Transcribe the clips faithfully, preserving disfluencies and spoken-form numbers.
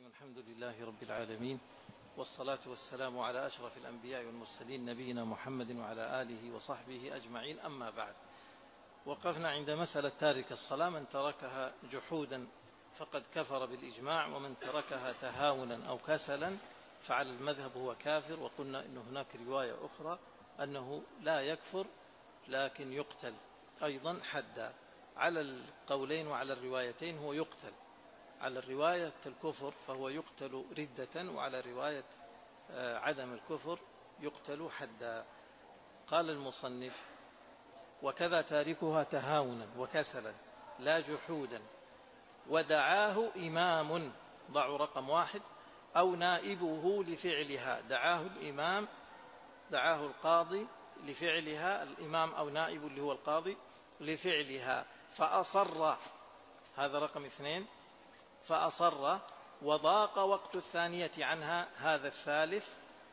الرحيم. الحمد لله رب العالمين، والصلاة والسلام على أشرف الأنبياء والمرسلين نبينا محمد وعلى آله وصحبه أجمعين. أما بعد، وقفنا عند مسألة تارك الصلاة، من تركها جحودا فقد كفر بالإجماع، ومن تركها تهاونا أو كسلا فعلى المذهب هو كافر. وقلنا إن هناك رواية أخرى أنه لا يكفر لكن يقتل أيضا حدا. على القولين وعلى الروايتين هو يقتل، على الرواية الكفر فهو يقتل ردة، وعلى رواية عدم الكفر يقتل حدا. قال المصنف: وكذا تاركها تهاونا وكسلا لا جحودا، ودعاه إمام، ضعوا رقم واحد، أو نائبه لفعلها. دعاه الإمام، دعاه القاضي لفعلها، الإمام أو نائب اللي هو القاضي لفعلها، فأصر، هذا رقم اثنين، فأصر وضاق وقت الثانية عنها، هذا الثالث،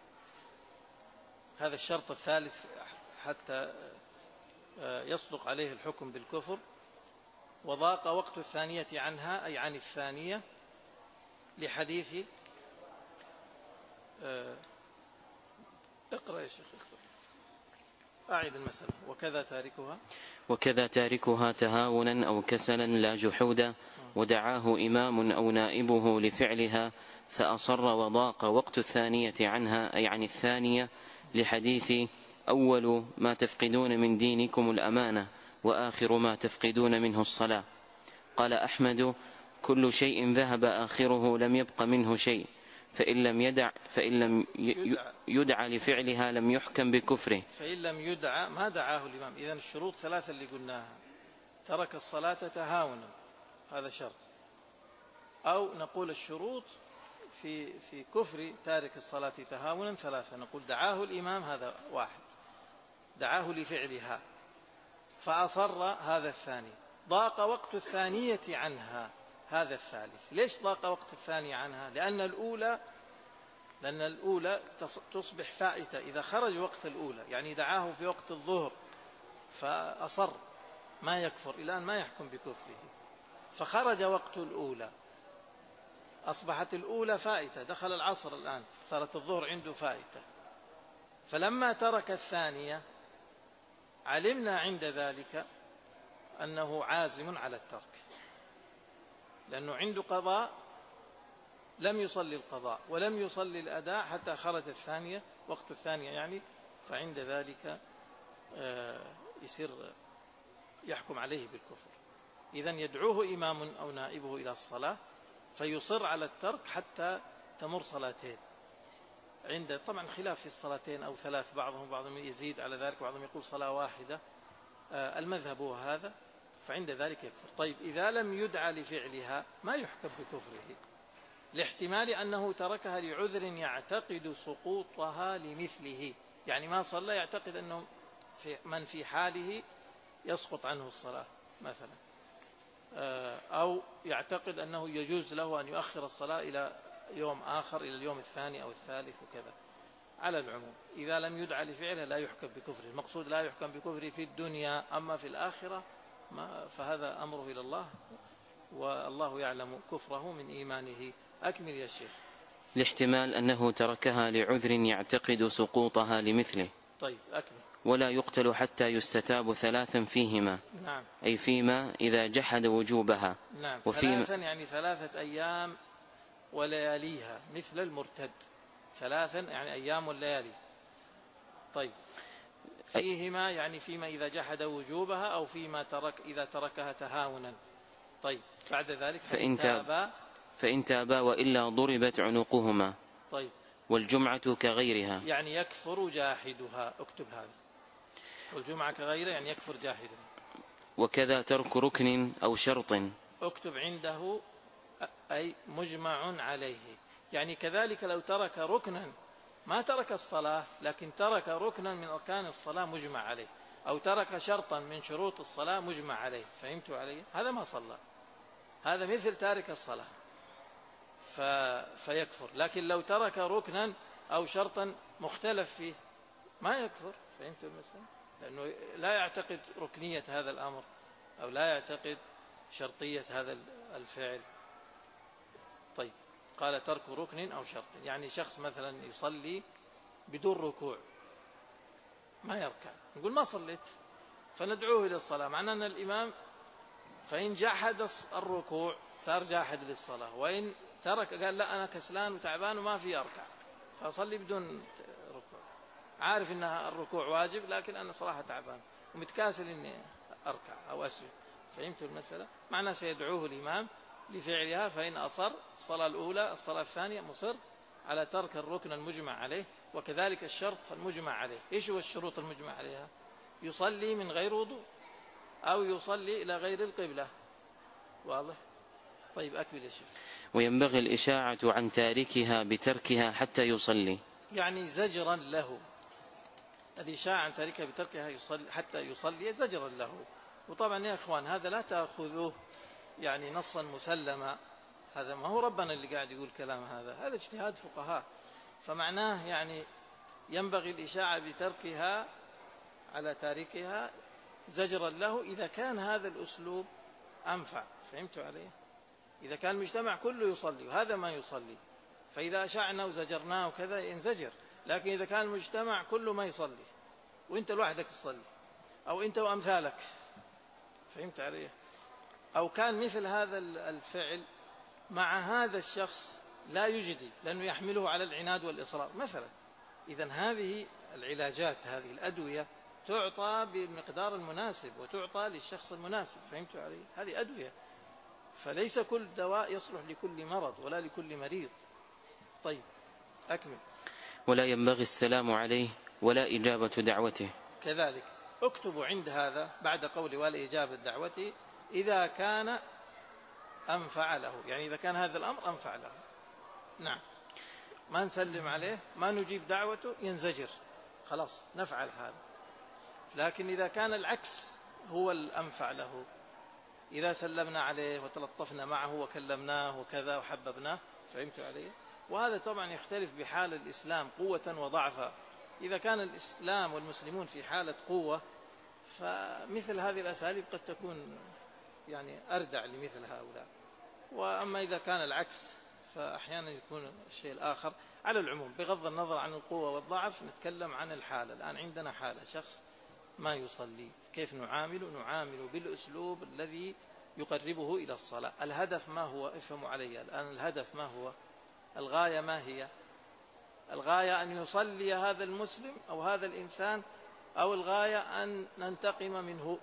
هذا الشرط الثالث حتى يصدق عليه الحكم بالكفر. وضاق وقت الثانية عنها أي عن الثانية، لحديث اقرأ يا شيخ، أعيد المسألة. وكذا تاركها وكذا تاركها تهاونا أو كسلا لا جحودا، ودعاه إمام أو نائبه لفعلها فأصر وضاق وقت الثانية عنها أي عن الثانية، لحديث أول ما تفقدون من دينكم الأمانة وآخر ما تفقدون منه الصلاة. قال أحمد: كل شيء ذهب آخره لم يبق منه شيء، فإن لم يدع فإن لم يدع لفعلها لم يحكم بكفره. فإن لم يدع ما دعاه الإمام. إذن الشروط ثلاثة اللي قلناها: ترك الصلاة تهاونا، هذا شرط، أو نقول الشروط في في كفر تارك الصلاة تهاونا ثلاثة. نقول دعاه الإمام، هذا واحد، دعاه لفعلها فأصر، هذا الثاني، ضاق وقت الثانية عنها، هذا الثالث. ليش ضاق وقت الثانية عنها؟ لأن الأولى لأن الأولى تصبح فائتة إذا خرج وقت الأولى، يعني دعاه في وقت الظهر فأصر ما يكفر، الآن ما يحكم بكفره، فخرج وقت الأولى، أصبحت الأولى فائتة، دخل العصر الآن، صارت الظهر عنده فائتة. فلما ترك الثانية علمنا عند ذلك أنه عازم على الترك، لأنه عنده قضاء، لم يصلي القضاء ولم يصلي الأداء حتى خرج الثانية، وقت الثانية يعني، فعند ذلك يصير يحكم عليه بالكفر. إذن يدعوه إمام أو نائبه إلى الصلاة فيصر على الترك حتى تمر صلاتين. عند طبعا خلاف في الصلاتين أو ثلاث، بعضهم بعضهم يزيد على ذلك، بعضهم يقول صلاة واحدة، المذهب هو هذا، فعند ذلك يكفر. طيب إذا لم يدعى لفعلها ما يحكم بكفره، لاحتمال أنه تركها لعذر يعتقد سقوطها لمثله، يعني ما صلى، يعتقد أنه في من في حاله يسقط عنه الصلاة مثلا، أو يعتقد أنه يجوز له أن يؤخر الصلاة إلى يوم آخر، إلى اليوم الثاني أو الثالث وكذا. على العموم إذا لم يدعى لفعله لا يحكم بكفره. المقصود لا يحكم بكفره في الدنيا، أما في الآخرة ما فهذا أمره إلى الله، والله يعلم كفره من إيمانه. أكمل يا شيخ. لاحتمال أنه تركها لعذر يعتقد سقوطها لمثله. طيب أكمل. ولا يقتل حتى يستتاب ثلاثا فيهما. نعم. أي فيما إذا جحد وجوبها. نعم. ثلاثا يعني ثلاثة أيام ولياليها مثل المرتد، ثلاثا يعني أيام والليالي. طيب فيهما يعني فيما إذا جحد وجوبها، أو فيما ترك إذا تركها تهاونا. طيب بعد ذلك فإن تابا فإن تابا وإلا ضربت عنقهما. طيب. والجمعة كغيرها يعني يكفر جاحدها، اكتب هذا، والجمعة كغيرها يعني يكفر جاحدها. وكذا ترك ركن أو شرط، اكتب عنده أي مجمع عليه، يعني كذلك لو ترك ركنا، ما ترك الصلاة لكن ترك ركنا من أركان الصلاة مجمع عليه، أو ترك شرطا من شروط الصلاة مجمع عليه، فهمتوا علي؟ هذا ما صلى، هذا مثل تارك الصلاة ف... فيكفر. لكن لو ترك ركنا أو شرطا مختلف فيه ما يكفر، فهمتوا المسألة؟ لأنه لا يعتقد ركنية هذا الأمر، أو لا يعتقد شرطية هذا الفعل. طيب قال ترك ركن أو شرط. يعني شخص مثلا يصلي بدون ركوع ما يركع، نقول ما صليت، فندعوه إلى الصلاة، معناه أن الإمام فإن جحد الركوع صار جاحد للصلاة، وإن ترك قال لا أنا كسلان وتعبان وما في أركع فأصلي بدون ركوع، عارف أن الركوع واجب لكن أنا صراحة تعبان ومتكاسل أني أركع أو أسجد. فهمت المسألة؟ معناه سيدعوه الإمام لفعلها، فإن أصر الصلاة الأولى الصلاة الثانية مصر على ترك الركن المجمع عليه، وكذلك الشرط المجمع عليه. إيش هو الشروط المجمع عليها؟ يصلي من غير وضوء أو يصلي إلى غير القبلة. واضح؟ طيب أكمل يا شيخ. وينبغي الإشاعة عن تاركها بتركها حتى يصلي، يعني زجرا له، الإشاعة عن تاركها بتركها يصلي حتى يصلي زجرا له. وطبعا يا إخوان هذا لا تأخذوه يعني نصا مسلما، هذا ما هو ربنا اللي قاعد يقول كلام هذا، هذا اجتهاد فقهاء. فمعناه يعني ينبغي الإشاعة بتركها على تاركها زجرا له إذا كان هذا الأسلوب أنفع. فهمتوا عليه؟ إذا كان المجتمع كله يصلي وهذا ما يصلي، فإذا أشعنا وزجرناه وكذا ينزجر. لكن إذا كان المجتمع كله ما يصلي وإنت لوحدك تصلي أو أنت وأمثالك، فهمت عليه؟ أو كان مثل هذا الفعل مع هذا الشخص لا يجدي لأنه يحمله على العناد والإصرار مثلا، إذن هذه العلاجات هذه الأدوية تعطى بالمقدار المناسب وتعطى للشخص المناسب. فهمت عليه؟ هذه أدوية، فليس كل دواء يصلح لكل مرض ولا لكل مريض. طيب أكمل. ولا ينبغي السلام عليه ولا إجابة دعوته. كذلك اكتبوا عند هذا بعد قول ولا إجابة دعوته إذا كان أنفع له، يعني إذا كان هذا الأمر أنفع له. نعم، ما نسلم عليه ما نجيب دعوته ينزجر، خلاص نفعل هذا. لكن إذا كان العكس هو الأنفع له، إذا سلمنا عليه وتلطفنا معه وكلمناه وكذا وحببناه، فهمت عليه؟ وهذا طبعا يختلف بحال الإسلام قوة وضعفا. إذا كان الإسلام والمسلمون في حالة قوة فمثل هذه الأساليب قد تكون يعني أردع لمثل هؤلاء، وأما إذا كان العكس فأحيانا يكون الشيء الآخر. على العموم بغض النظر عن القوة والضعف نتكلم عن الحالة. الآن عندنا حالة شخص ما يصلي، كيف نعامل؟ نعامل بالأسلوب الذي يقربه إلى الصلاة. الهدف ما هو؟ افهموا علي الآن، الهدف ما هو؟ الغاية ما هي؟ الغاية أن يصلي هذا المسلم أو هذا الإنسان، أو الغاية أن ننتقم منه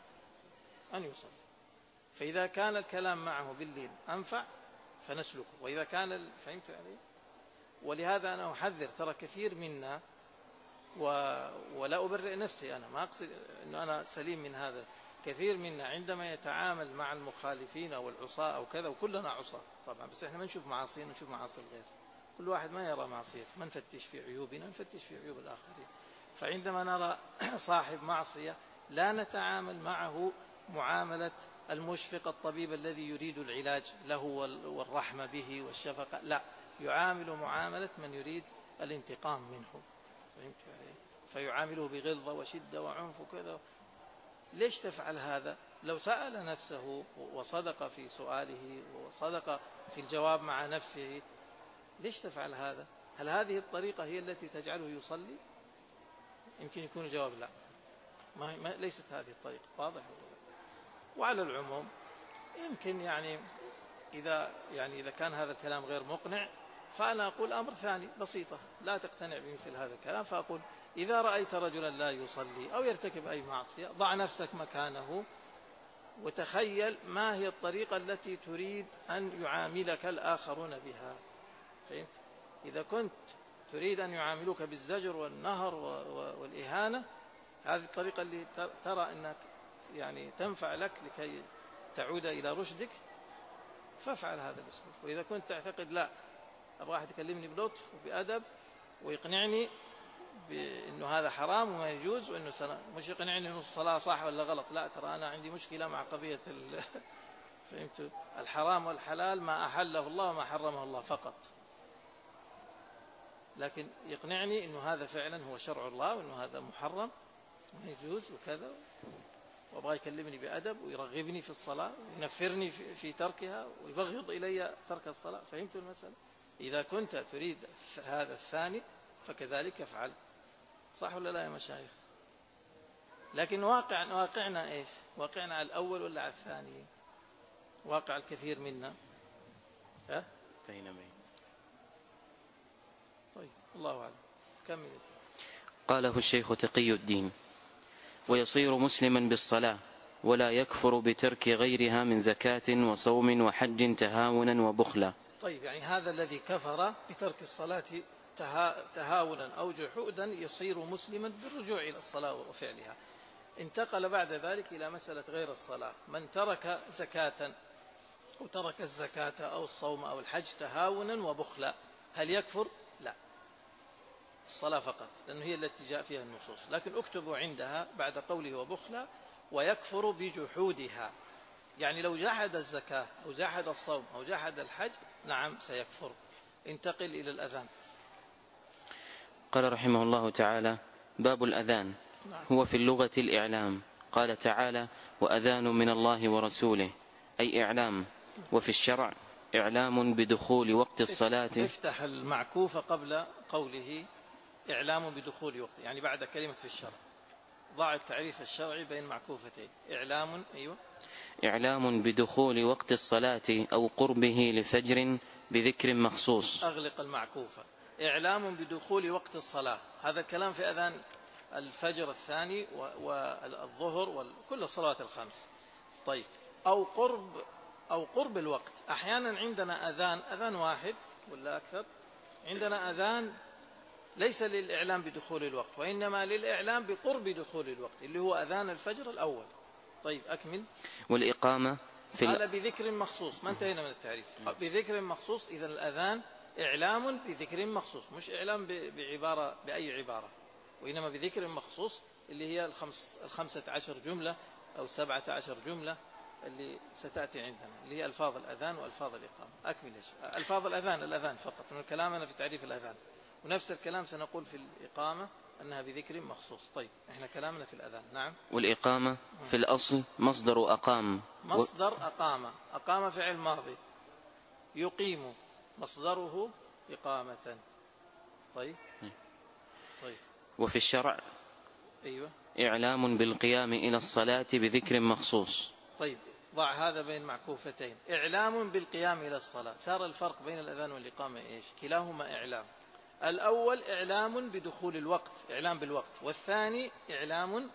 أن يصلي. فإذا كان الكلام معه بالليل أنفع فنسلكه، وإذا كان فهمت عليه؟ ولهذا أنا أحذر، ترى كثير منا و... ولا أبرئ نفسي، أنا ما أقصد أنه أنا سليم من هذا، كثير منا عندما يتعامل مع المخالفين أو العصاة أو كذا، وكلنا عصاة طبعا، بس إحنا ما نشوف معاصينا نشوف معاصي الغير، كل واحد ما يرى معصيته، ما نفتش في عيوبنا نفتش في عيوب الآخرين. فعندما نرى صاحب معصية لا نتعامل معه معاملة المشفق الطبيب الذي يريد العلاج له والرحمة به والشفقة، لا، يعامل معاملة من يريد الانتقام منه. فهمت عليه؟ فيعامله بغلظة وشدة وعنف وكذا. ليش تفعل هذا؟ لو سأل نفسه وصدق في سؤاله وصدق في الجواب مع نفسه، ليش تفعل هذا؟ هل هذه الطريقة هي التي تجعله يصلي؟ يمكن يكون الجواب لا، ما ما ليست هذه الطريقة. واضح؟ وعلى العموم يمكن يعني إذا يعني إذا كان هذا الكلام غير مقنع فأنا أقول أمر ثاني بسيطة، لا تقتنع بمثل هذا الكلام، فأقول إذا رأيت رجلا لا يصلي أو يرتكب أي معصية ضع نفسك مكانه وتخيل ما هي الطريقة التي تريد أن يعاملك الآخرون بها. فهمت؟ إذا كنت تريد أن يعاملوك بالزجر والنهر والإهانة، هذه الطريقة اللي ترى أنك يعني تنفع لك لكي تعود إلى رشدك، فافعل هذا الأسلوب. وإذا كنت تعتقد لا، أبغى أحد يكلمني بلطف وبأدب ويقنعني بأنه هذا حرام وما يجوز، وأنه سنة مش يقنعني أنه الصلاة صح ولا غلط، لا، ترى أنا عندي مشكلة مع قضية ال... فهمت؟ الحرام والحلال ما أحله الله وما حرمه الله فقط، لكن يقنعني أنه هذا فعلا هو شرع الله وأنه هذا محرم وما يجوز وكذا، وأبغى يكلمني بأدب ويرغبني في الصلاة وينفرني في تركها ويبغض إلي ترك الصلاة. فهمت المسألة؟ إذا كنت تريد هذا الثاني فكذلك افعل. صح ولا لا يا مشايخ؟ لكن واقع واقعنا إيش؟ واقعنا على الأول ولا على الثاني؟ واقع الكثير منا ها؟ بين بين. طيب الله أعلم. كمل. قاله الشيخ تقي الدين: ويصير مسلما بالصلاة ولا يكفر بترك غيرها من زكاة وصوم وحج تهاونا وبخلا. طيب يعني هذا الذي كفر بترك الصلاة تهاونا أو جحودا يصير مسلما بالرجوع إلى الصلاة وفعلها. انتقل بعد ذلك إلى مسألة غير الصلاة. من ترك زكاة أو ترك الزكاة أو الصوم أو الحج تهاونا وبخلا هل يكفر؟ لا، الصلاة فقط، لأنه هي التي جاء فيها النصوص. لكن اكتبوا عندها بعد قوله وبخلا ويكفر بجحودها، يعني لو جحد الزكاة أو جحد الصوم أو جحد الحج نعم سيكفر. انتقل إلى الأذان. قال رحمه الله تعالى: باب الأذان. نعم. هو في اللغة الإعلام. قال تعالى: وأذان من الله ورسوله، أي إعلام. وفي الشرع إعلام بدخول وقت الصلاة. افتح المعكوف قبل قوله إعلام بدخول وقت، يعني بعد كلمة في الشرع ضع التعريف الشرعي بين معكوفتين. إعلام أيوة إعلام بدخول وقت الصلاة أو قربه لفجر بذكر مخصوص. أغلق المعكوفة. إعلام بدخول وقت الصلاة، هذا الكلام في أذان الفجر الثاني والظهر وكل الصلوات الخمس. طيب أو قرب أو قرب الوقت. أحيانا عندنا أذان أذان واحد ولا أكثر، عندنا أذان ليس للإعلام بدخول الوقت وإنما للإعلام بقرب دخول الوقت اللي هو أذان الفجر الأول. طيب أكمل. والإقامة في هذا بذكر مخصوص، ما انتهينا من التعريف. بذكر مخصوص، إذا الأذان إعلام بذكر مخصوص، مش إعلام بعبارة بأي عبارة، وإنما بذكر مخصوص اللي هي الخمس الخمسة عشر جملة أو سبعة عشر جملة اللي ستأتي عندنا، اللي هي ألفاظ الأذان وألفاظ الإقامة. أكمل إيش؟ ألفاظ الأذان الأذان فقط، من كلامنا في تعريف الأذان، ونفس الكلام سنقول في الإقامة أنها بذكر مخصوص. طيب إحنا كلامنا في الأذان. نعم. والإقامة في الأصل مصدر أقام. مصدر أقام. أقام فعل ماضي، يقيم مصدره إقامة. طيب. طيب. وفي الشرع أيوة إعلام بالقيام إلى الصلاة بذكر مخصوص. طيب ضع هذا بين معكوفتين. إعلام بالقيام إلى الصلاة. صار الفرق بين الأذان والإقامة إيش؟ كلاهما إعلام. الأول إعلام بدخول الوقت، إعلام بالوقت، والثاني إعلام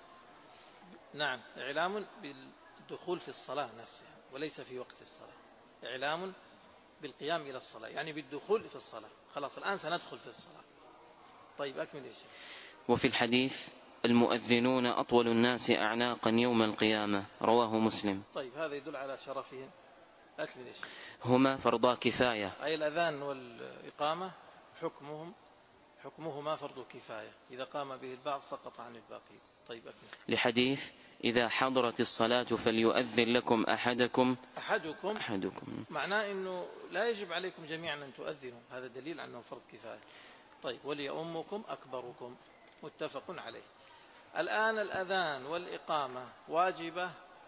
نعم إعلام بالدخول في الصلاة نفسها وليس في وقت الصلاة. إعلام بالقيام إلى الصلاة يعني بالدخول في الصلاة. خلاص الآن سندخل في الصلاة. طيب أكمل إيش. وفي الحديث: المؤذنون أطول الناس أعناقا يوم القيامة، رواه مسلم. طيب هذا يدل على شرفهم. أكمل إيش. هما فرضا كفاية، أي الأذان والإقامة حكمهم حكمهما فرض كفاية، إذا قام به البعض سقط عن الباقي. طيب أكمل. لحديث: إذا حضرت الصلاة فليؤذن لكم أحدكم أحدكم, أحدكم. معناه أنه لا يجب عليكم جميعا أن تؤذنوا، هذا دليل أنه فرض كفاية. طيب وليؤمكم أكبركم، متفق عليه. الآن الأذان والإقامة واجبة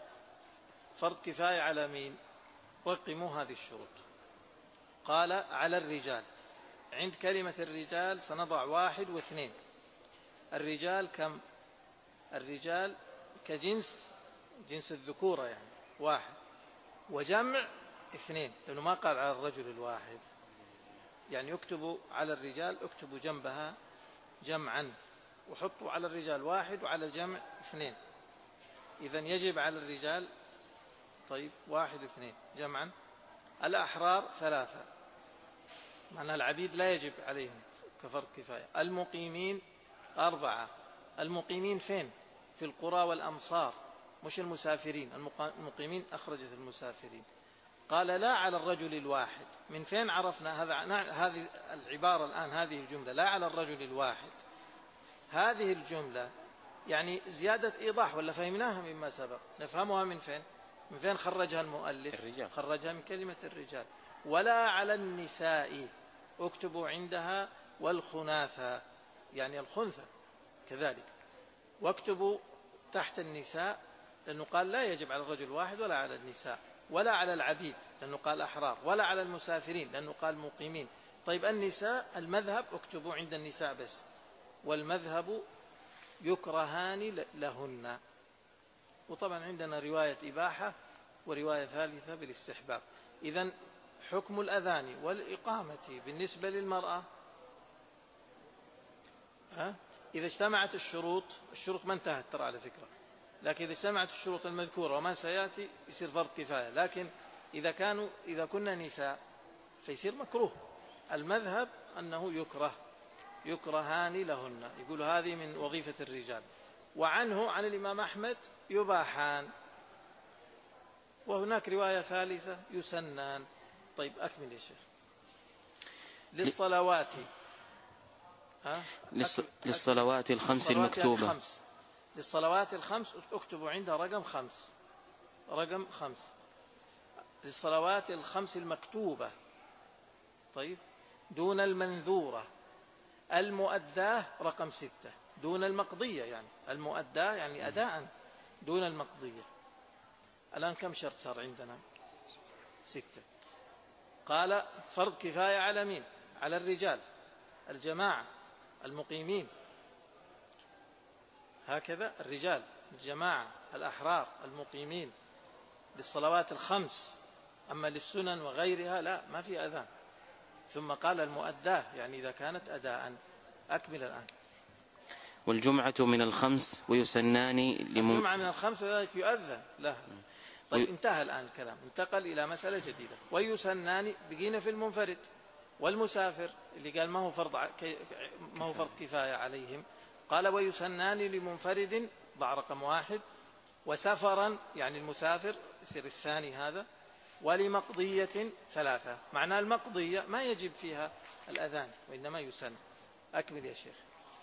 فرض كفاية على مين؟ رقموا هذه الشروط. قال على الرجال. عند كلمة الرجال سنضع واحد واثنين. الرجال كم؟ الرجال كجنس جنس الذكورة يعني واحد، وجمع اثنين، لأنه ما قال على الرجل الواحد. يعني اكتبوا على الرجال، اكتبوا جنبها جمعا، وحطوا على الرجال واحد وعلى الجمع اثنين. إذن يجب على الرجال طيب واحد اثنين جمعا. الأحرار ثلاثة، معنى العبيد لا يجب عليهم كفرض كفاية. المقيمين أربعة. المقيمين فين؟ في القرى والأمصار، مش المسافرين. المقيمين أخرجت المسافرين. قال لا على الرجل الواحد. من فين عرفنا هذا؟ هذه العبارة الآن، هذه الجملة لا على الرجل الواحد، هذه الجملة يعني زيادة إيضاح ولا فهمناها مما سبق؟ نفهمها من فين؟ من فين خرجها المؤلف؟ الرجال. خرجها من كلمة الرجال. ولا على النساء، اكتبوا عندها والخناثى يعني الخنثى كذلك، واكتبوا تحت النساء لأنه قال لا يجب على الرجل واحد ولا على النساء ولا على العبيد لأنه قال أحرار ولا على المسافرين لأنه قال مقيمين. طيب النساء المذهب اكتبوا عند النساء بس، والمذهب يكرهان لهن. وطبعا عندنا رواية إباحة ورواية ثالثة بالاستحباب. إذن حكم الأذان والإقامة بالنسبة للمرأة ها؟ إذا اجتمعت الشروط، الشروط ما انتهت ترى على فكرة، لكن إذا اجتمعت الشروط المذكورة وما سيأتي يصير فرض كفاية. لكن إذا كانوا إذا كنا نساء فيصير مكروه. المذهب أنه يكره، يكرهان لهن، يقول هذه من وظيفة الرجال. وعنه عن الإمام أحمد يباحان، وهناك رواية ثالثة يسنان. طيب أكمل يا شيخ. للصلوات ها؟ للص... للصلوات الخمس المكتوبة. الخمس. للصلوات الخمس اكتبوا عندها رقم خمس، رقم خمس. للصلوات الخمس المكتوبة، طيب، دون المنذورة. المؤداة رقم ستة، دون المقضية، يعني المؤداة يعني أداء دون المقضية. الآن كم شرط صار عندنا؟ ستة. قال فرض كفاية على مين؟ على الرجال، الجماعة، المقيمين، هكذا الرجال، الجماعة، الأحرار، المقيمين، للصلوات الخمس. أما للسنن وغيرها لا، ما في أذان. ثم قال المؤداة يعني إذا كانت أداء. أكمل الآن. والجمعة من الخمس ويسنان لم... الجمعة من الخمس وذلك يؤذن لها. طيب انتهى الآن الكلام، انتقل إلى مسألة جديدة. ويسنان بقينا في المنفرد والمسافر اللي قال ما هو فرض ما هو فرض كفاية عليهم. قال ويسنان لمنفرد ضع رقم واحد، وسفرا يعني المسافر يصير الثاني هذا، ولمقضية ثلاثة. معنى المقضية ما يجب فيها الأذان وإنما يسن. أكمل يا شيخ.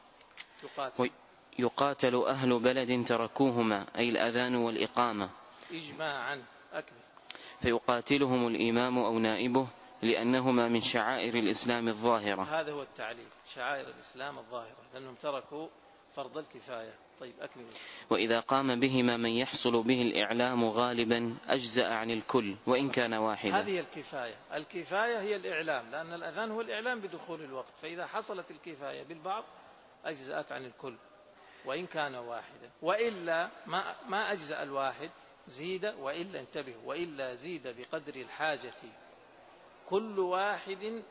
يقاتل يقاتل أهل بلد تركوهما أي الأذان والإقامة إجماعا. أكمل. فيقاتلهم الإمام أو نائبه لأنهما من شعائر الإسلام الظاهرة. هذا هو التعليل، شعائر الإسلام الظاهرة، لأنهم تركوا فرض الكفاية. طيب أكمل. وإذا قام بهما من يحصل به الإعلام غالبا أجزأ عن الكل وإن كان واحدا. هذه الكفاية، الكفاية هي الإعلام، لأن الأذان هو الإعلام بدخول الوقت. فإذا حصلت الكفاية بالبعض أجزأت عن الكل وإن كان واحدا. وإلا ما, ما أجزأ الواحد زيد، وإلا انتبه، وإلا زيد بقدر الحاجة كل واحد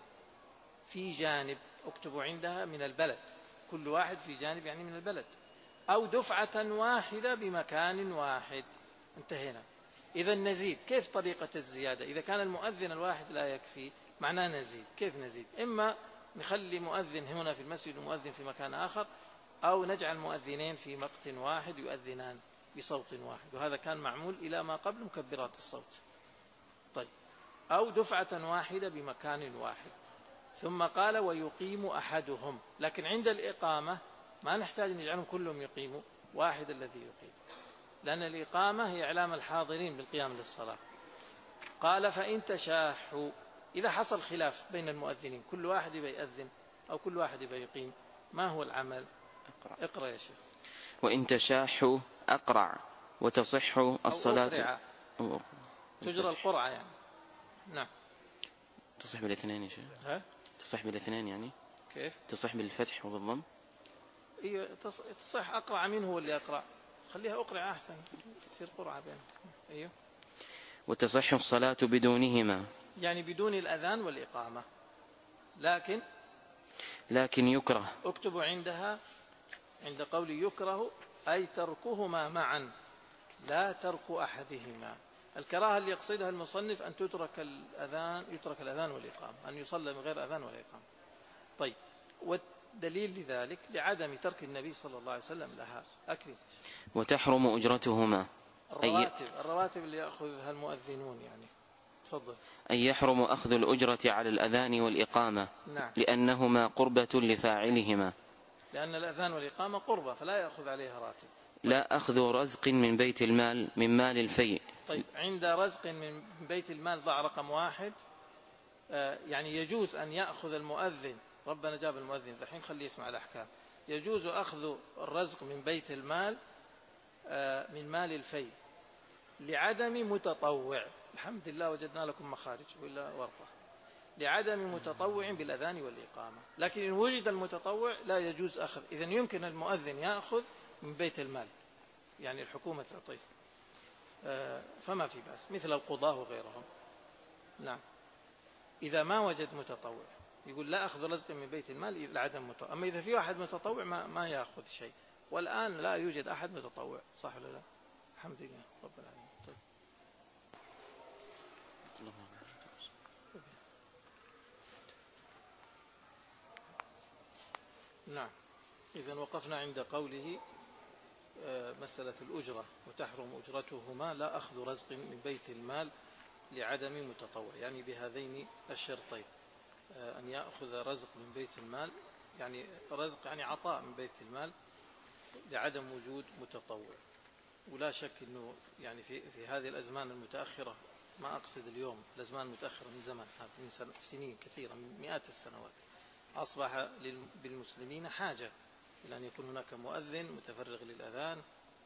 في جانب. اكتبوا عندها من البلد، كل واحد في جانب يعني من البلد، أو دفعة واحدة بمكان واحد. انتهينا. إذا نزيد. كيف طريقة الزيادة؟ إذا كان المؤذن الواحد لا يكفي معناه نزيد. كيف نزيد؟ إما نخلي مؤذن هنا في المسجد ومؤذن في مكان آخر، أو نجعل مؤذنين في وقت واحد يؤذنان بصوت واحد، وهذا كان معمول إلى ما قبل مكبرات الصوت. طيب، أو دفعة واحدة بمكان واحد. ثم قال ويقيم أحدهم، لكن عند الإقامة ما نحتاج نجعلهم كلهم يقيموا، واحد الذي يقيم، لأن الإقامة هي إعلام الحاضرين بالقيام للصلاة. قال فإن تشاحوا، إذا حصل خلاف بين المؤذنين، كل واحد يؤذن أو كل واحد يقيم، ما هو العمل؟ اقرأ, اقرأ يا شيخ. وإن تشاحوا أقرع وتصح الصلاة. أو تجرى القرعة يعني. نعم. تصح بالاثنين يا شيخ. ها؟ تصح بالاثنين يعني. كيف؟ تصح بالفتح وبالضم. إيه تصح. أقرع. مين هو اللي أقرع؟ خليها أقرع أحسن، تصير قرعة بينهم. أيوه. وتصح الصلاة بدونهما يعني بدون الأذان والإقامة، لكن لكن يكره. اكتبوا عندها عند قول يكره أي تركهما معا، لا ترك أحدهما. الكراهة اللي يقصدها المصنف أن تترك الأذان، يترك الأذان والإقامة، أن يصلى من غير أذان ولا إقامة. طيب، والدليل لذلك لعدم ترك النبي صلى الله عليه وسلم لها. أكمل. وتحرم أجرتهما الرواتب, الرواتب اللي يأخذها المؤذنون يعني. تفضل. أن يحرم أخذ الأجرة على الأذان والإقامة. نعم. لأنهما قربة لفاعلهما، لأن الأذان والإقامة قربة فلا يأخذ عليها راتب. لا أخذ رزق من بيت المال من مال الفيء. طيب، عند رزق من بيت المال ضع رقم واحد. آه يعني يجوز أن يأخذ المؤذن، ربنا جاب المؤذن الحين خليه يسمع الأحكام. يجوز أخذ الرزق من بيت المال آه من مال الفيء، لعدم متطوع. الحمد لله وجدنا لكم مخارج ولا ورطة. لعدم متطوع بالأذان والإقامة. لكن إن وجد المتطوع لا يجوز أخذ. إذن يمكن المؤذن يأخذ من بيت المال، يعني الحكومة تعطيه، فما في بأس، مثل القضاة وغيرهم. نعم. إذا ما وجد متطوع يقول لا أخذ رزق من بيت المال لعدم متطوع. أما إذا في واحد متطوع ما, ما يأخذ شيء. والآن لا يوجد أحد متطوع، صح ولا لا؟ الحمد لله رب العالمين. طيب. نعم. إذن وقفنا عند قوله مسألة الأجرة وتحرم أجرتهما لا أخذ رزق من بيت المال لعدم متطوع، يعني بهذين الشرطين، أن يأخذ رزق من بيت المال، يعني رزق يعني عطاء من بيت المال لعدم وجود متطوع. ولا شك أنه يعني في, في هذه الأزمان المتأخرة، ما أقصد اليوم، الأزمان المتأخرة من زمن، من سنين كثيرة، من مئات السنوات، أصبح بالمسلمين حاجة إلى أن يكون هناك مؤذن متفرغ للأذان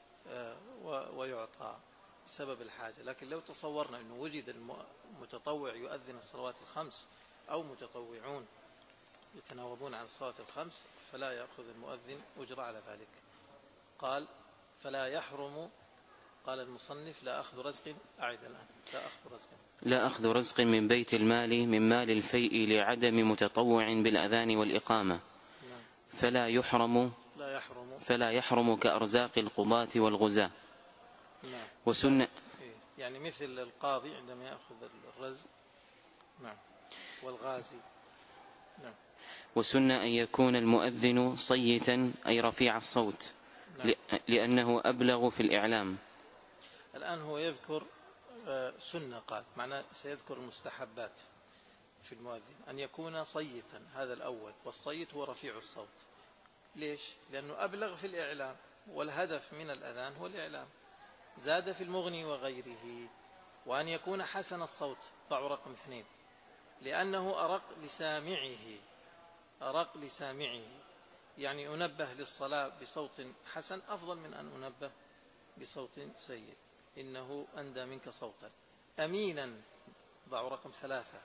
ويعطى سبب الحاجة. لكن لو تصورنا أنه وجد المتطوع يؤذن الصلوات الخمس أو متطوعون يتناوبون عن الصلوات الخمس فلا يأخذ المؤذن أجر على ذلك. قال فلا يحرم، قال المصنف لا أخذ رزق، أعد الآن، لا أخذ رزق لا أخذ رزق من بيت المال من مال الفيء لعدم متطوع بالأذان والإقامة. فلا يحرم لا يحرم فلا يحرم كأرزاق القضاة والغزاة. نعم. وسنة يعني مثل القاضي عندما يأخذ الرزق. نعم. والغازي. نعم. وسنة أن يكون المؤذن صيتا أي رفيع الصوت. نعم. لأنه أبلغ في الإعلام. الآن هو يذكر سنة، قال معناه سيذكر المستحبات في المؤذن أن يكون صيتا، هذا الأول، والصيت هو رفيع الصوت. ليش؟ لأنه أبلغ في الإعلام، والهدف من الأذان هو الإعلام. زاد في المغني وغيره. وأن يكون حسن الصوت، ضع رقم اثنين، لأنه أرق لسامعه، أرق لسامعه، يعني أنبه للصلاة بصوت حسن أفضل من أن أنبه بصوت سيء، إنه أندى منك صوتا. أمينا، ضع رقم ثلاثة،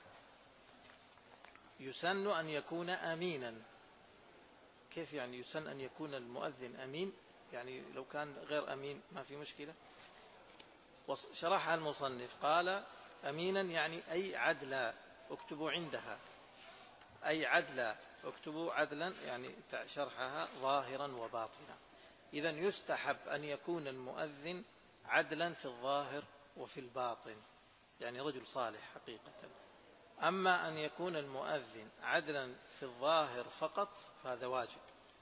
يسن أن يكون أمينا. كيف يعني يسن أن يكون المؤذن أمين؟ يعني لو كان غير أمين ما في مشكلة. وشرحها المصنف قال أمينا يعني أي عدلا، اكتبوا عندها أي عدلا، اكتبوا عدلا، يعني شرحها ظاهرا وباطنا. إذن يستحب أن يكون المؤذن عدلا في الظاهر وفي الباطن، يعني رجل صالح حقيقة. أما أن يكون المؤذن عدلا في الظاهر فقط فهذا واجب.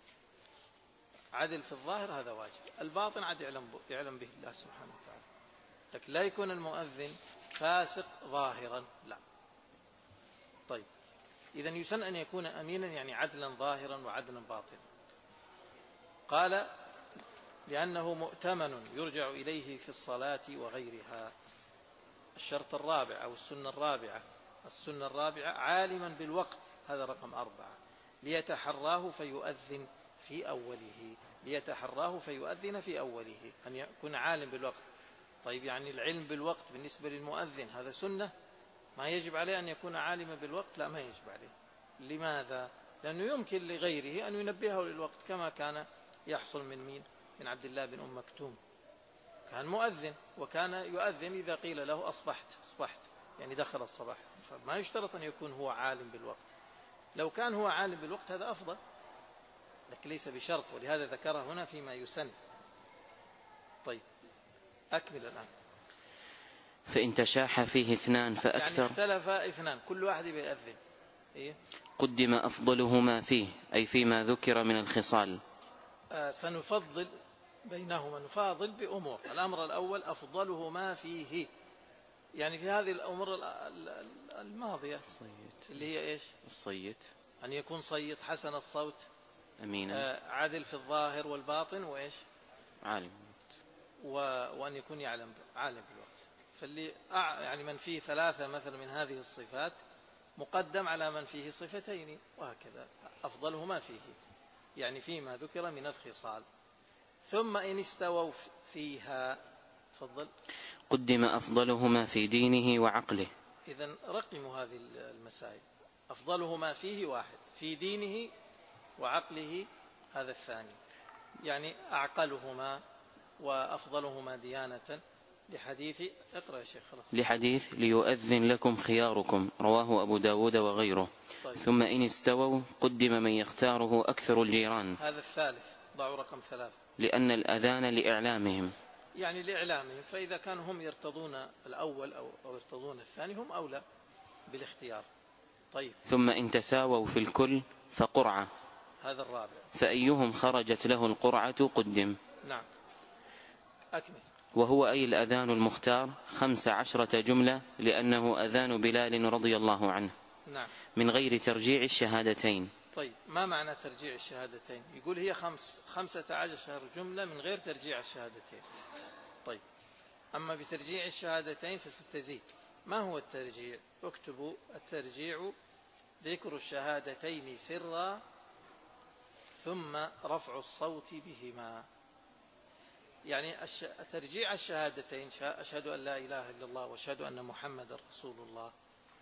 عدل في الظاهر هذا واجب، الباطن عاد يعلم به الله سبحانه وتعالى. لكن لا يكون المؤذن فاسق ظاهرا، لا. طيب، إذن يسن أن يكون أمينا يعني عدلا ظاهرا وعدلا باطنا. قال لأنه مؤتمن يرجع إليه في الصلاة وغيرها. الشرط الرابع أو السنة الرابعة السنة الرابعة عالما بالوقت، هذا رقم أربعة، ليتحراه فيؤذن في أوله. ليتحراه فيؤذن في أوله، أن يكون عالم بالوقت. طيب، يعني العلم بالوقت بالنسبة للمؤذن هذا سنة، ما يجب عليه أن يكون عالما بالوقت؟ لا، ما يجب عليه. لماذا؟ لأنه يمكن لغيره أن ينبهه للوقت، كما كان يحصل من مين؟ من عبد الله بن أم مكتوم، كان مؤذن وكان يؤذن إذا قيل له أصبحت أصبحت يعني دخل الصباح. فما يشترط أن يكون هو عالم بالوقت. لو كان هو عالم بالوقت هذا أفضل، لكن ليس بشرط، ولهذا ذكره هنا فيما يسن. طيب، أكمل الآن. فإن تشاح فيه اثنان فأكثر، يعني اختلف اثنان كل واحد بيأذن، إيه؟ قدم أفضلهما فيه، أي فيما ذكر من الخصال. آه سنفضل بينهما، نفاضل بأمور. الأمر الأول أفضلهما فيه، يعني في هذه الأمور الماضية الصيت. اللي هي إيش؟ الصيت أن يكون صيت حسن الصوت، أمينا، آه عادل في الظاهر والباطن، وإيش؟ عالم، و... وأن يكون يعلم عالم بالوقت. فاللي أع... يعني من فيه ثلاثة مثلا من هذه الصفات مقدم على من فيه صفتين، وهكذا أفضلهما فيه، يعني فيما ذكر من الخصال. ثم إن استووا فيها تفضل. قدم أفضلهما في دينه وعقله. إذن رقموا هذه المسائل. أفضلهما فيه واحد، في دينه وعقله هذا الثاني، يعني أعقلهما وأفضلهما ديانة، لحديث اقرأ يا شيخ خلاص. لحديث ليؤذن لكم خياركم، رواه أبو داود وغيره. طيب. ثم إن استووا قدم من يختاره أكثر الجيران. هذا الثالث، ضعوا رقم ثلاثة. لأن الأذان لإعلامهم، يعني لإعلامهم، فإذا كانوا هم يرتضون الأول أو, أو يرتضون الثاني هم أولى بالاختيار. طيب. ثم إن تساووا في الكل فقرعة، هذا الرابع، فأيهم خرجت له القرعة قدم. نعم أكمل. وهو أي الأذان المختار خمس عشرة جملة، لأنه أذان بلال رضي الله عنه. نعم. من غير ترجيع الشهادتين. طيب، ما معنى ترجيع الشهادتين؟ يقول هي خمس خمسة عشر جملة من غير ترجيع الشهادتين. طيب، أما بترجيع الشهادتين فستزيد. ما هو الترجيع؟ اكتبوا: الترجيع ذكر الشهادتين سرا ثم رفع الصوت بهما. يعني الش... ترجيع الشهادتين، أشهد أن لا إله إلا الله وأشهد أن محمد رسول الله،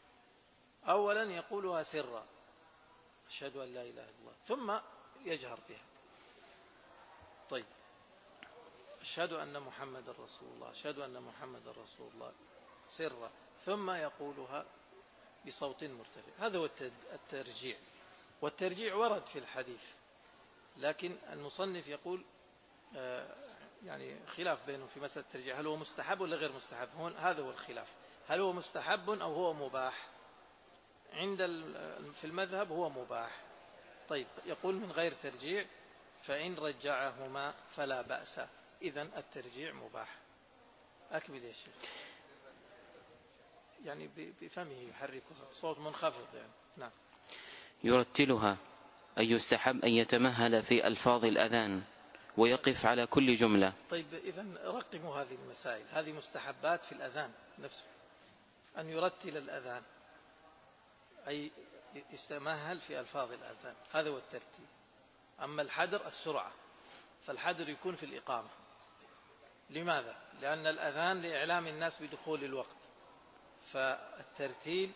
أولا يقولها سرا، أشهد أن لا إله إلا الله، ثم يجهر بها. طيب، أشهد أن محمد رسول الله، أشهد أن محمد رسول الله سرا، ثم يقولها بصوت مرتفع. هذا هو الترجيع. والترجيع ورد في الحديث، لكن المصنف يقول يعني خلاف بينه في مسألة الترجيع، هل هو مستحب ولا غير مستحب؟ هون هذا هو الخلاف، هل هو مستحب أو هو مباح؟ عند في المذهب هو مباح. طيب، يقول من غير ترجيع، فإن رجعهما فلا بأس، إذن الترجيع مباح. أكمل يا شيخ. يعني بفمه يحركها، صوت منخفض يعني. نعم. يرتلها، أي يستحب أن يتمهل في ألفاظ الأذان ويقف على كل جملة. طيب، إذن رقموا هذه المسائل، هذه مستحبات في الأذان نفسه، أن يرتل الأذان أي يتمهل في ألفاظ الأذان، هذا هو الترتيب. أما الحدر السرعة، فالحدر يكون في الإقامة. لماذا؟ لأن الأذان لإعلام الناس بدخول الوقت، فالترتيل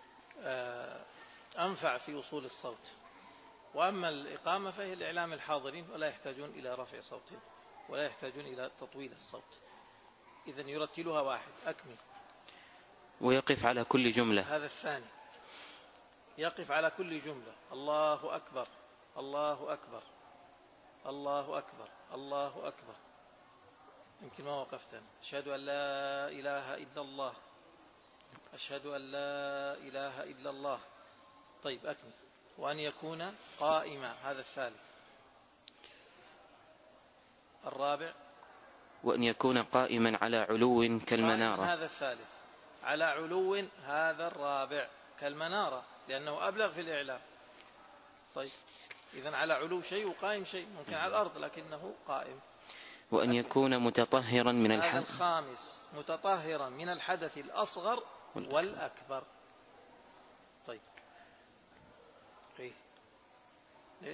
أنفع في وصول الصوت. وأما الإقامة فهي لإعلام الحاضرين، ولا يحتاجون إلى رفع صوت ولا يحتاجون إلى تطويل الصوت. إذن يرتلها واحد. أكمل. ويقف على كل جملة. هذا الثاني، يقف على كل جملة. الله أكبر، الله أكبر، الله أكبر، الله أكبر. يمكن ما وقفت أنا. أشهد أن لا إله إلا الله، أشهد أن لا إله إلا الله. طيب، أكمل. وأن يكون قائما، هذا الثالث. الرابع، وأن يكون قائما على علو كالمنارة، هذا الثالث. على علو، هذا الرابع، كالمنارة، لأنه أبلغ في الإعلام. طيب، إذن على علو شيء وقائم شيء، ممكن على الأرض لكنه قائم. وأن يكون متطهرا من الحدث. هذا الخامس، متطهرا من الحدث الأصغر والأكبر. طيب، إيه؟ ليش؟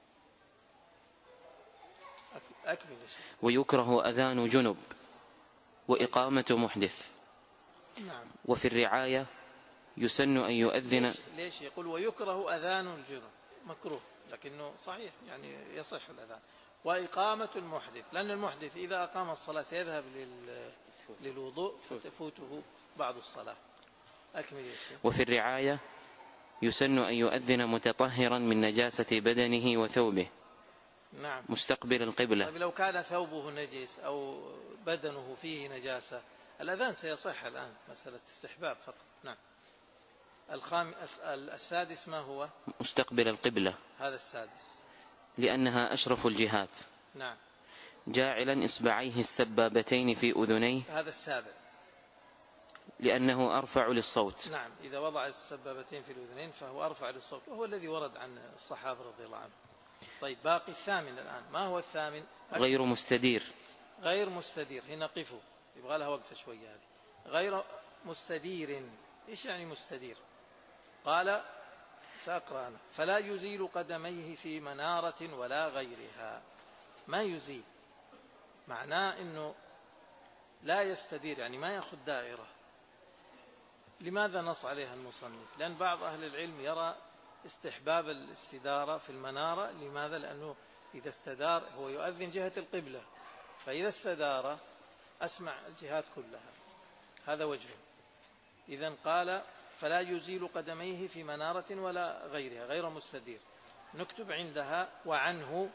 أكمل. ويكره أذان جنب وإقامة محدث. نعم. وفي الرعاية يسن أن يؤذن. ليش, ليش يقول ويكره أذان الجنب؟ مكروه، لكنه صحيح يعني يصح الأذان. وإقامة المحدث، لأن المحدث إذا أقام الصلاة سيذهب للوضوء فتفوته بعض الصلاة. أكمل يا شيخ. وفي الرعاية يسن أن يؤذن متطهرا من نجاسة بدنه وثوبه. نعم. مستقبل القبلة. طيب، لو كان ثوبه نجس أو بدنه فيه نجاسة الأذان سيصح الآن، مسألة استحباب فقط. نعم. الخامس السادس ما هو؟ مستقبل القبلة. هذا السادس، لأنها أشرف الجهات. نعم. جاعلا إصبعيه السبابتين في أذنيه. هذا السابع، لأنه أرفع للصوت. نعم. إذا وضع السبابتين في الأذنين فهو أرفع للصوت، وهو الذي ورد عن الصحابة رضي الله عنهم. طيب، باقي الثامن الآن. ما هو الثامن؟ غير مستدير. غير مستدير، هنا قفوا، يبغى لها وقفة شوية هذه. غير مستدير، إيش يعني مستدير؟ قال سأقرأ أنا: فلا يزيل قدميه في منارة ولا غيرها. ما يزيل معناه أنه لا يستدير، يعني ما يأخذ دائرة. لماذا نص عليها المصنف؟ لأن بعض أهل العلم يرى استحباب الاستدارة في المنارة. لماذا؟ لأنه إذا استدار هو يؤذن جهة القبلة، فإذا استدار أسمع الجهات كلها. هذا وجهه. إذن قال فلا يزيل قدميه في منارة ولا غيرها غير مستدير. نكتب عندها وعنه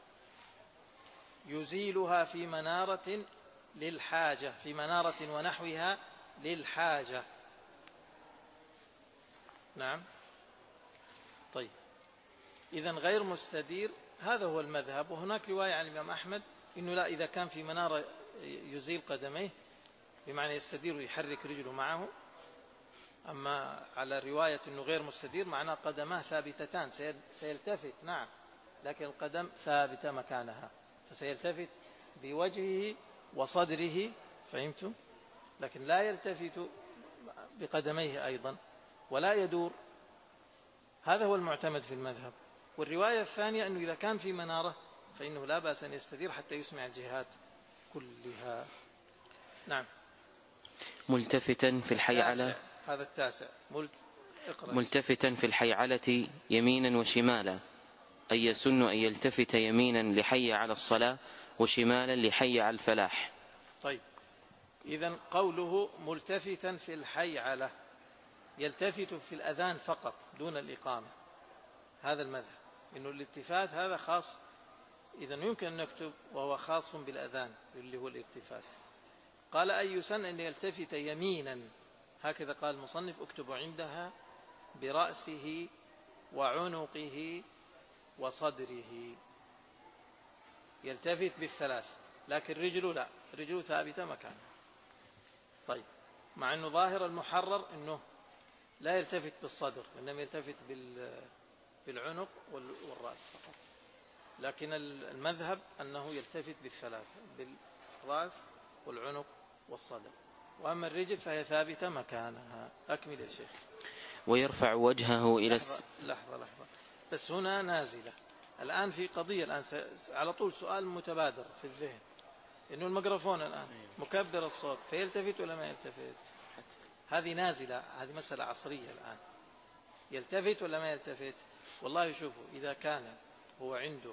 يزيلها في منارة للحاجة، في منارة ونحوها للحاجة. نعم. طيب، إذن غير مستدير هذا هو المذهب. وهناك رواية عن الإمام أحمد إنه لا، إذا كان في منارة يزيل قدميه، بمعنى يستدير ويحرك رجله معه. أما على رواية أنه غير مستدير معناه قدماه ثابتتان، سيلتفت نعم، لكن القدم ثابتة مكانها، فسيلتفت بوجهه وصدره، فهمتم؟ لكن لا يلتفت بقدميه أيضا ولا يدور. هذا هو المعتمد في المذهب. والرواية الثانية أنه إذا كان في منارة فإنه لا بأس أن يستدير حتى يسمع الجهات كلها. نعم. ملتفتا في الحيعلة. هذا التاسع. ملت... ملتفتا في الحيعلة يمينا وشمالا، أي يسن أن يلتفت يمينا لحي على الصلاة وشمالا لحي على الفلاح. طيب، إذن قوله ملتفتا في الحيعلة يلتفت في الأذان فقط دون الإقامة. هذا المذهب، إنه الالتفات هذا خاص. إذن يمكن أن نكتب وهو خاص بالأذان اللي هو الالتفات. قال أي يسن أن يلتفت يمينا، هكذا قال المصنف، اكتبوا عندها برأسه وعنقه وصدره. يلتفت بالثلاث، لكن رجله لا، رجله ثابتة مكانها. طيب، مع أنه ظاهر المحرر أنه لا يلتفت بالصدر، إنما يلتفت بالعنق والرأس فقط. لكن المذهب أنه يلتفت بالثلاث، بالرأس والعنق والصدر. وأما الرجل فهي ثابتة مكانها. أكمل يا شيخ. ويرفع وجهه إلى لحظة لحظة لحظة بس هنا نازلة. الآن في قضية الآن على طول سؤال متبادر في الذهن، إنه الميكروفون الآن مكبر الصوت فيلتفت ولا ما يلتفت؟ هذه نازلة، هذه مسألة عصرية الآن. يلتفت ولا ما يلتفت؟ والله شوفوا، إذا كان هو عنده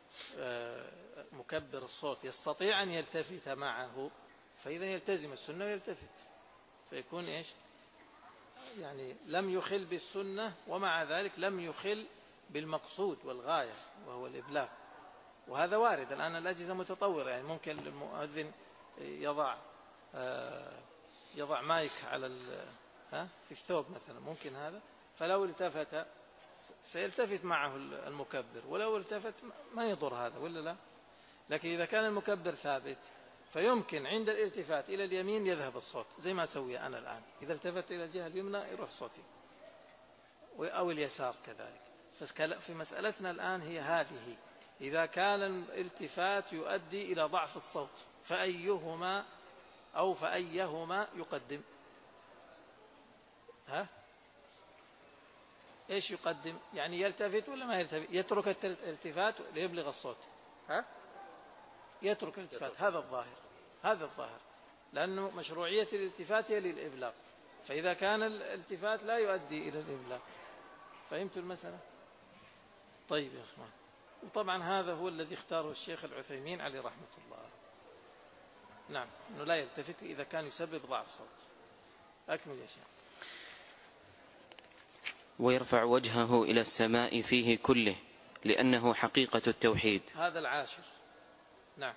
مكبر الصوت يستطيع أن يلتفت معه، فإذا يلتزم السنة ويلتفت، فيكون إيش؟ يعني لم يخل بالسنة، ومع ذلك لم يخل بالمقصود والغاية وهو الإبلاغ. وهذا وارد الآن، الأجهزة متطورة، يعني ممكن المؤذن يضع يضع مايك على ها في الثوب مثلا، ممكن هذا، فلو التفت سيلتفت معه المكبر، ولو التفت ما يضر هذا ولا لا. لكن إذا كان المكبر ثابت فيمكن عند الالتفات إلى اليمين يذهب الصوت، زي ما أسوي أنا الآن، إذا التفت إلى الجهة اليمنى يروح صوتي، أو اليسار كذلك. في مسألتنا الآن هي هذه، إذا كان الالتفات يؤدي إلى ضعف الصوت فأيهما أو فأيهما يقدم؟ ها؟ إيش يقدم؟ يعني يلتفت ولا ما يلتفت؟ يترك الالتفات ليبلغ الصوت، ها؟ يترك الالتفات. هذا الظاهر، هذا الظاهر، لأنه مشروعية الالتفات هي للإبلاغ، فإذا كان الالتفات لا يؤدي إلى الإبلاغ. فهمت المسألة؟ طيب يا أخوان، وطبعا هذا هو الذي اختاره الشيخ العثيمين عليه رحمة الله. نعم، أنه لا يلتفت إذا كان يسبب ضعف صوت. أكمل يا شيخ. ويرفع وجهه إلى السماء فيه كله، لأنه حقيقة التوحيد. هذا العاشر. نعم.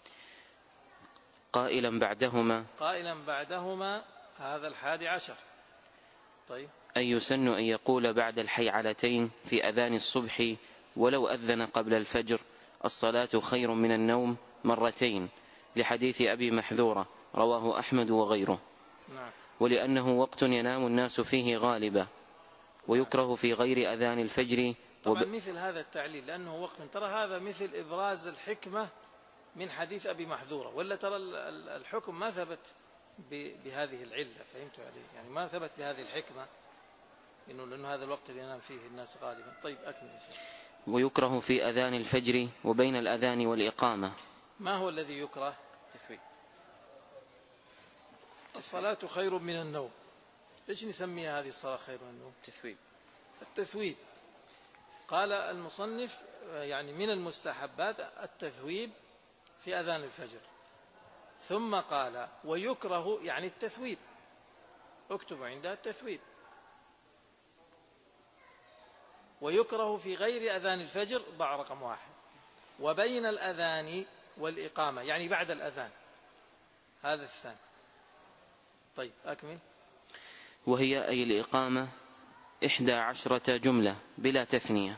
قائلا بعدهما قائلا بعدهما هذا الحادي عشر. طيب. أي يسن أن يقول بعد الحيعلتين في أذان الصبح ولو أذن قبل الفجر الصلاة خير من النوم مرتين، لحديث أبي محذورة رواه أحمد وغيره. نعم. ولأنه وقت ينام الناس فيه غالبا، ويكره في غير أذان الفجر. طبعا وب... مثل هذا التعليل لأنه وقت، ترى هذا مثل إبراز الحكمة من حديث أبي محذورة، ولا ترى الحكم ما ثبت بهذه العلة، فهمت عليه؟ يعني ما ثبت بهذه الحكمة، إنه لأنه هذا الوقت اللي ينام فيه الناس غالبا. طيب أكمل يا شيخ. ويكره في أذان الفجر وبين الأذان والإقامة. ما هو الذي يكره؟ تفويت. الصلاة خير من النوم، إيش نسميها هذه الصلاة خير من النوم؟ تثويب. التثويب. قال المصنف يعني من المستحبات التثويب في أذان الفجر، ثم قال ويكره يعني التثويب، اكتبوا عندها التثويب. ويكره في غير أذان الفجر، ضع رقم واحد، وبين الأذان والإقامة يعني بعد الأذان، هذا الثاني. طيب أكمل. وهي أي الإقامة إحدى عشرة جملة بلا تثنية،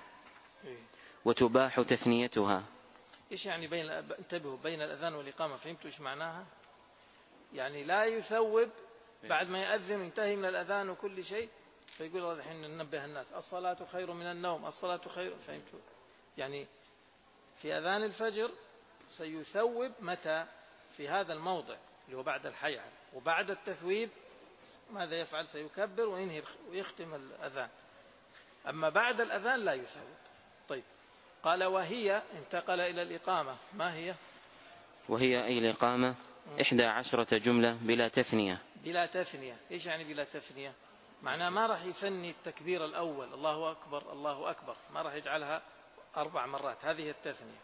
وتباح تثنيتها. إيش يعني بين، انتبهوا، بين الأذان والإقامة، فهمتوا إيش معناها؟ يعني لا يثوب بعد ما يأذن وينتهي من الأذان وكل شيء فيقول هذا الحين ننبه الناس الصلاة خير من النوم، الصلاة خير، فهمتوا؟ يعني في أذان الفجر سيثوب متى؟ في هذا الموضع اللي هو بعد الحي، وبعد التثويب ماذا يفعل؟ سيكبر وينهي ويختم الأذان. أما بعد الأذان لا يثوب. طيب قال وهي، انتقل إلى الإقامة، ما هي؟ وهي أي الإقامة إحدى عشرة جملة بلا تثنية. بلا تثنية. إيش يعني بلا تثنية؟ معناه ما راح يثني التكبير الأول الله أكبر الله أكبر، ما راح يجعلها أربع مرات، هذه التثنية.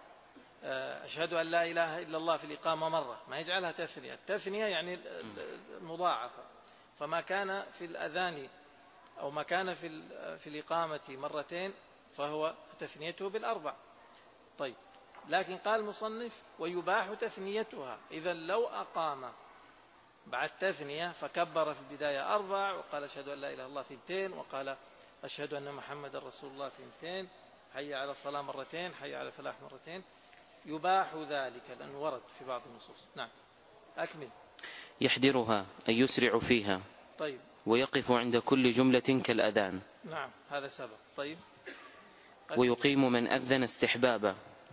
أشهد أن لا إله إلا الله في الإقامة مرة، ما يجعلها تثنية. التثنية يعني المضاعفة. فما كان في الأذان أو ما كان في في الإقامة مرتين فهو تثنيته بالأربع. طيب لكن قال المصنف ويباح تثنيتها، إذا لو أقام بعد تثنية فكبر في البداية أربع وقال أشهد أن لا إله إلا الله ثنتين، وقال أشهد أن محمد رسول الله ثنتين، حي على الصلاة مرتين، حي على الفلاح مرتين، يباح ذلك لأنه ورد في بعض النصوص. نعم أكمل. يحضرها أي يسرع فيها. طيب. ويقف عند كل جملة كالأذان. نعم هذا سبق. طيب. أكمل. ويقيم من أذن استحبابا.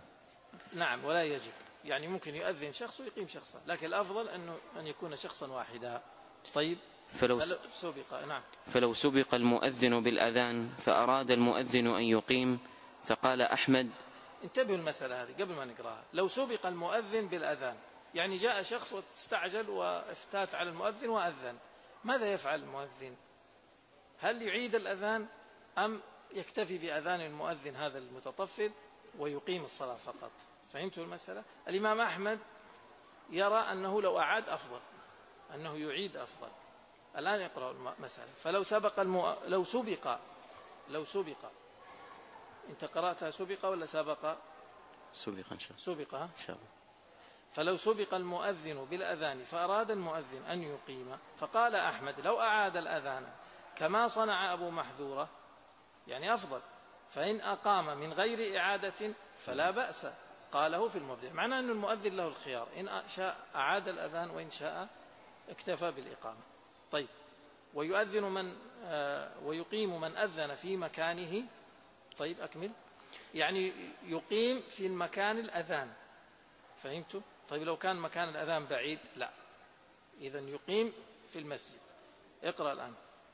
نعم ولا يجب، يعني ممكن يؤذن شخص ويقيم شخصا، لكن الأفضل أنه أن يكون شخصا واحدا. طيب. فلو, فلو سبق. نعم. فلو سبق المؤذن بالأذان فأراد المؤذن أن يقيم فقال أحمد. انتبهوا المسألة هذه قبل ما نقراها. لو سبق المؤذن بالأذان يعني جاء شخص واستعجل وافتات على المؤذن وأذن، ماذا يفعل المؤذن؟ هل يعيد الأذان أم يكتفي بأذان المؤذن هذا المتطفل ويقيم الصلاة فقط؟ فهمتوا المسألة؟ الإمام أحمد يرى أنه لو أعاد أفضل، أنه يعيد أفضل. الآن يقرأ المسألة. فلو سبق المؤ... لو سبق لو سبق أنت قرأتها سبق ولا سبق؟ سبق إن شاء الله. سبق إن شاء الله. فلو سبق المؤذن بالأذان فأراد المؤذن أن يقيم فقال أحمد لو أعاد الأذان كما صنع أبو محذورة يعني أفضل، فإن أقام من غير إعادة فلا بأس، قاله في المبدع. معناه أن المؤذن له الخيار، إن شاء أعاد الأذان وإن شاء اكتفى بالإقامة. طيب. ويؤذن من آه ويقيم من أذن في مكانه. طيب أكمل. يعني يقيم في المكان الأذان، فهمتوا؟ طيب لو كان مكان الأذان بعيد لا، إذا يقيم في المسجد. اقرأ الآن.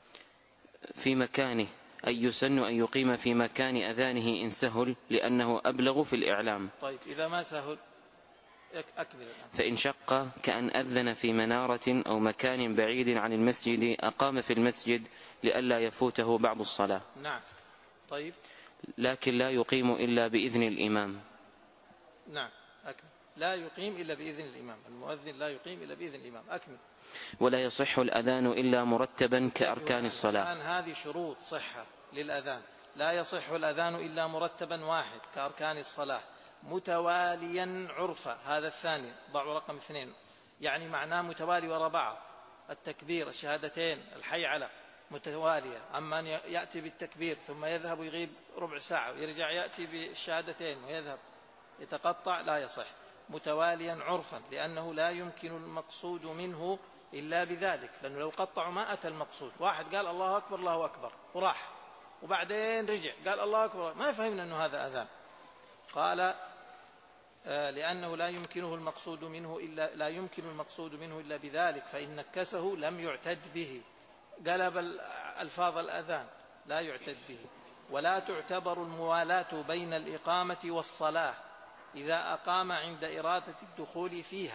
في مكانه أي يسن أن يقيم في مكان أذانه إن سهل لأنه أبلغ في الإعلام. طيب إذا ما سهل أكمل الآن. فإن شق كأن أذن في منارة أو مكان بعيد عن المسجد أقام في المسجد لئلا يفوته بعض الصلاة. نعم. طيب. لكن لا يقيم إلا بإذن الإمام. نعم أكمل. لا يقيم إلا بإذن الإمام، المؤذن لا يقيم إلا بإذن الإمام. أكمل. ولا يصح الأذان إلا مرتبا كأركان الصلاة. الآن هذه شروط صحة للأذان. لا يصح الأذان إلا مرتبا واحد كأركان الصلاة، متواليا عرفا، هذا الثاني، ضعوا رقم اثنين، يعني معناه متوالي وراء بعض، التكبير الشهادتين الحي على متوالية. أما أن يأتي بالتكبير ثم يذهب ويغيب ربع ساعة ويرجع يأتي بالشهادتين ويذهب يتقطع لا يصح. متواليا عرفا لأنه لا يمكن المقصود منه إلا بذلك، لأنه لو قطعوا ما أتى المقصود. واحد قال الله أكبر الله أكبر وراح وبعدين رجع قال الله أكبر، ما فهمنا أنه هذا أذان. قال آه لأنه لا يمكنه المقصود منه إلا لا يمكن المقصود منه إلا بذلك، فإن نكسه لم يعتد به، قلب ألفاظ الأذان لا يعتد به. ولا تعتبر الموالاة بين الإقامة والصلاة إذا أقام عند إرادة الدخول فيها،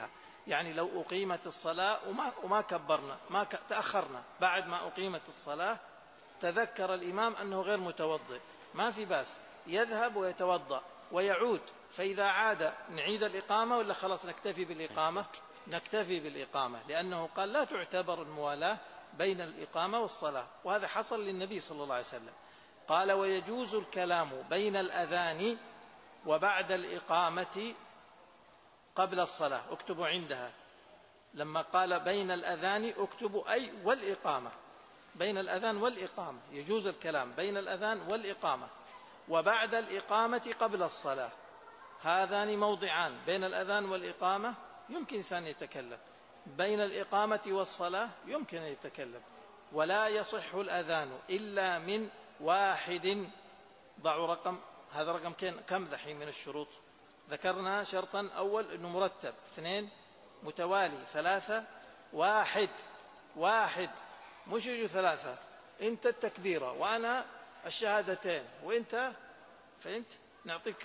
يعني لو أقيمت الصلاة وما, وما كبرنا ما تأخرنا بعد ما أقيمت الصلاة تذكر الإمام أنه غير متوضئ ما في بأس يذهب ويتوضأ ويعود، فإذا عاد نعيد الإقامة ولا خلاص نكتفي بالإقامة؟ نكتفي بالإقامة، لأنه قال لا تعتبر الموالاة بين الإقامة والصلاة، وهذا حصل للنبي صلى الله عليه وسلم. قال ويجوز الكلام بين الأذان وبعد الإقامة قبل الصلاة، اكتبوا عندها لما قال بين الأذان اكتبوا أي والإقامة، بين الأذان والإقامة يجوز الكلام بين الأذان والإقامة، وبعد الإقامة قبل الصلاة، هذان موضعان بين الأذان والإقامة يمكن إنسان يتكلم، بين الإقامة والصلاة يمكن أن يتكلم. ولا يصح الأذان إلا من واحد، ضعوا رقم، هذا رقم كم ذحين من الشروط؟ ذكرنا شرطا أول أنه مرتب، اثنين متوالي، ثلاثة واحد، واحد مش يجوا ثلاثة، انت التكبيرة وأنا الشهادتين وانت فهمت نعطيك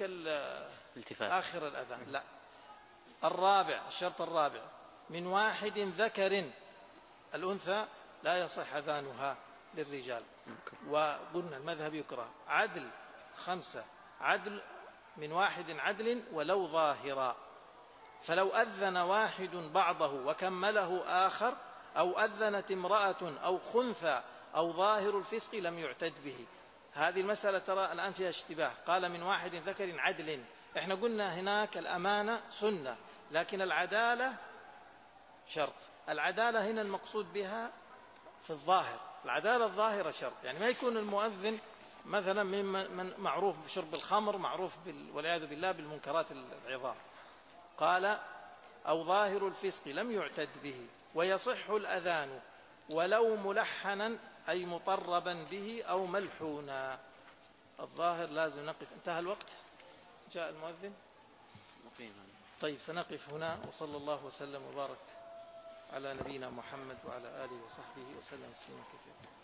آخر الأذان. لا. الرابع، الشرط الرابع من واحد ذكر، الأنثى لا يصح أذانها للرجال، وقلنا المذهب يكره. عدل خمسة، عدل من واحد عدل ولو ظاهرا، فلو أذن واحد بعضه وكمله آخر، أو أذنت امرأة أو خنثى أو ظاهر الفسق لم يعتد به. هذه المسألة ترى الآن فيها اشتباه، قال من واحد ذكر عدل، احنا قلنا هناك الأمانة سنة لكن العدالة شرط. العدالة هنا المقصود بها في الظاهر، العدالة الظاهرة شرط، يعني ما يكون المؤذن مثلا من معروف بشرب الخمر، معروف والعياذ بالله بالمنكرات العظام. قال أو ظاهر الفسق لم يعتد به. ويصح الأذان ولو ملحنا أي مطربا به أو ملحونا. الظاهر لازم نقف. انتهى الوقت، جاء المؤذن. طيب سنقف هنا، وصلى الله وسلم وبارك على نبينا محمد وعلى آله وصحبه وسلم تسليما كثيرا.